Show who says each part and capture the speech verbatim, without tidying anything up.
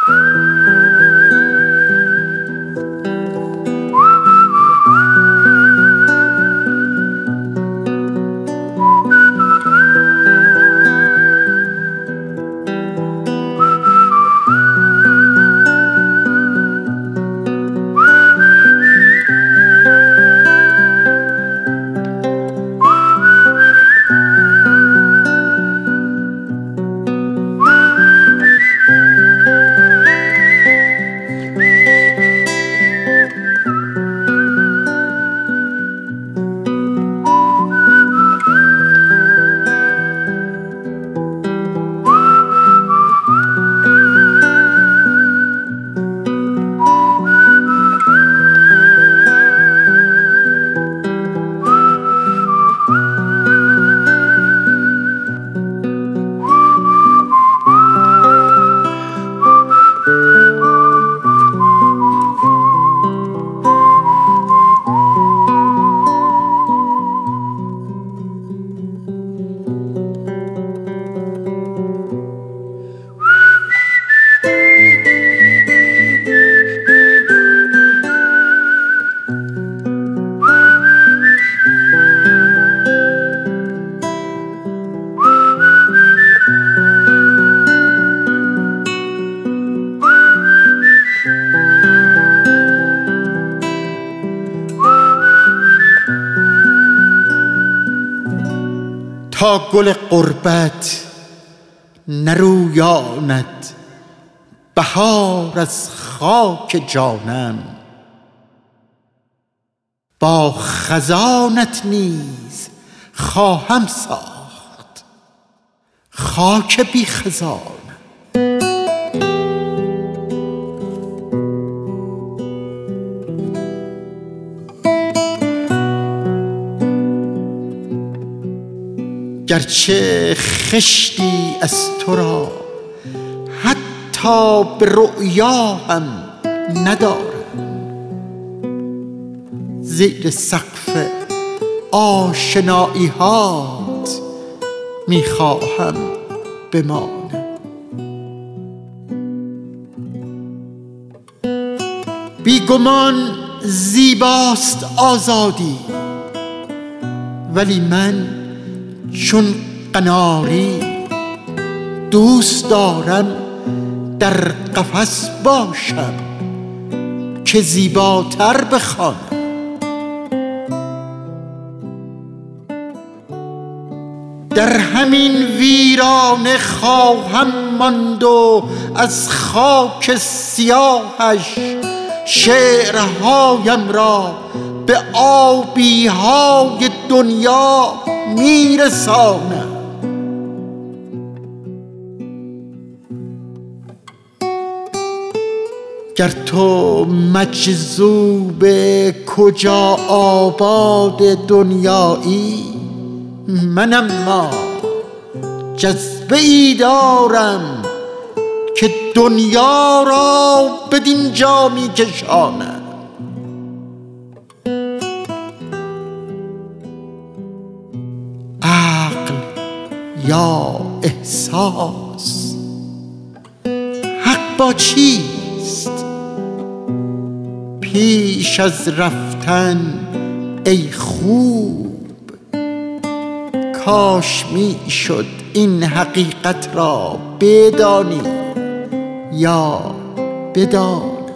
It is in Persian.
Speaker 1: تا گل غربت نرویاند بهار از خاک جانم، با خزانت نیز خواهم ساخت خاک بی خزان. گرچه خشتی از تو را حتی به رؤیا هم ندارم، زیر سقف آشنایی هات می خواهم بمانم. بی گمان زیباست آزادی، ولی من چون قناری دوست دارم در قفس باشم که زیباتر بخوانم. در همین ویرانه خواهم ماند و از خاک سیاهش شعرهایم را به آبی های دنیا میرسانم. گر تو مجذوب کجا آباد دنیایی، من اما جذبه ای دارم که دنیا را بدین جا می کشانم. عقل یا احساس، حق با چیست؟ پیش از رفتن ای خوب کاش می شد این حقیقت را بدانی یا بدانی.